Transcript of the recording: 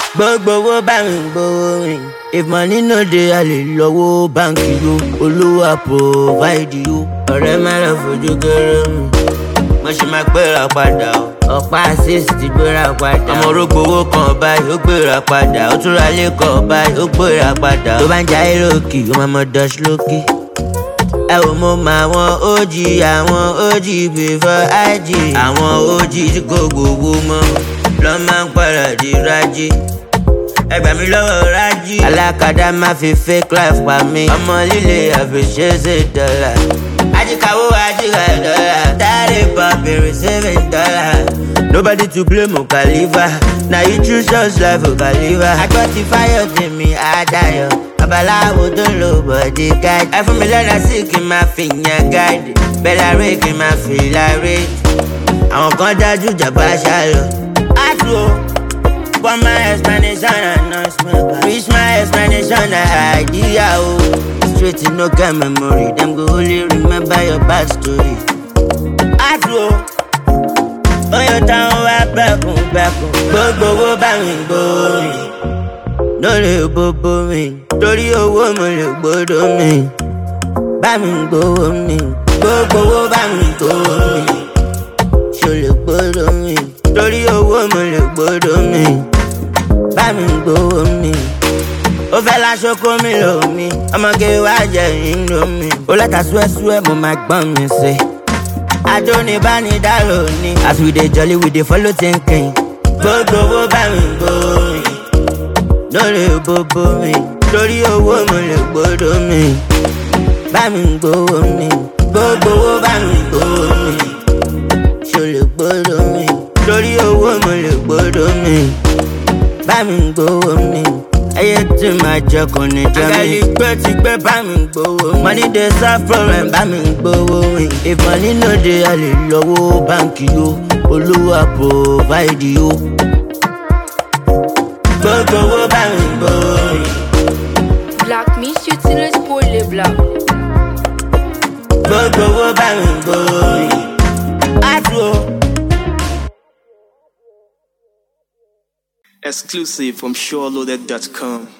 Gbogbo owó bá mi gbowó rìn. If money no dey, a lè lọ́wọ́ báńkì yo. Olúwa provide yo. Ọ̀rẹ́ má lọ fojú kéré mi. Mo ṣe máa gbéra padà o. Ọ̀pá assist gbéra padà. Ọmọ orógbó owó kan báyìí ó gbéra padà. Ó tún ra ilé kan báyìí ó gbéra padà. Tó bá ń jayé lókì, ó máa mọ dutch lókì. Ẹ ò mọ àwọn OG, àwọn OG before IG. Àwọn OG tí kò gbowó mọ́ lọ́ máa ń padà di rájí. Ẹ gbà mí lọ́wọ́ rájí. Alákàdá máa fi fake life pa mí. Ọmọ líle àfiṣẹ́sẹ̀ dọ́là. Ajíkàwó ajíkà dọ́là. Tàrí pọ̀pì receiving dọ́là. Nobody to blame o Khalifa. Na you choose just life o Khalifa. Agbọ́ ti fáyọ̀ tèmi àdáyọ̀. Babaláwo tó ń lo bọ̀dé gáàdì. Ẹ fún mi lọ́nà sí kí n máa fi yan gáàdì. Bẹ́lá rẹ̀ kí n máa fi láre. Àwọn kan dájú jàmbá ṣálọ. Àtúwò for my explanation announcement. Reach my explanation idea o. Straight no get memory. Them go only remember your bad story. Àtúwò oyè táwọn wá bẹ́kùn. Gbogbo owó bá mi gbórin. Lórí gbogbo mi. Torí owó mo lè gbódò mi. Bá mi gbówó mi. Gbogbo owó bá mi gbówó mi. Ṣo lè gbódò mi. Torí owó mo lè gbódò mi. Bá mi gbówó mi. Ó fẹ́ láṣọ kó mi lò mí. Ọmọge wá jẹ ìlú mi. Ó láta súẹ́súẹ́ mo máa gbọ́n mi sí. Àjò ní bá ní dá lóní. As we dey jolly we dey follow thinking. Gbogbo owó bá mi gbórin. Lórí gbogbo mi. Torí owó mo lè gbódò mi. Bá mi gbówó mi. Gbogbo owó bá mi gbówó mi. Ṣo lè gbódò mi. Torí owó mo lè gbódò mi. Bá mi gbówó mi. Ẹyẹ tí máa jẹ kò ní jẹ mí. Àgàlí pé ti gbé bá mi gbówó mi. Money dey solve problem bá mi gbówó mi. If money no dey, a lè lọ́wọ́ báńkì yo. Olúwa provide yo. Gbogbo owó bá mi gbówó mi. Black me shooting pour les black. Gbogbo owó bá mi gbówó mi. Àtúwò. Exclusive from SureLoaded.com.